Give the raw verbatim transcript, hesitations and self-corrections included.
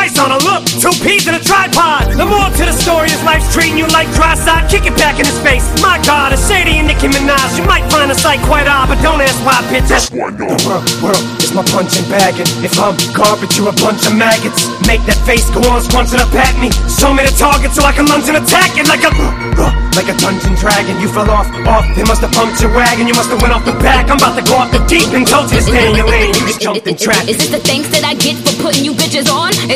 face on a look, two peas in a tripod. The more to the story is life's treating you like dry side. Kick it back in his face. My God, a Sadie and Nicki Minaj. You might find a sight quite odd, but don't ask why, bitch. That's why no. The world, world is my punching bag, and if I'm garbage, you're a bunch of maggots. Make that face go on, squunching up at me. Show me the target so I can lunge and attack it like a like a dungeon dragon. You fell off, off. They must have pumped your wagon. You must have went off the back. I'm about to go off the deep and told you to stay in your lane. You just jumped in traffic. Is this the thanks that I get for putting you bitches on? Is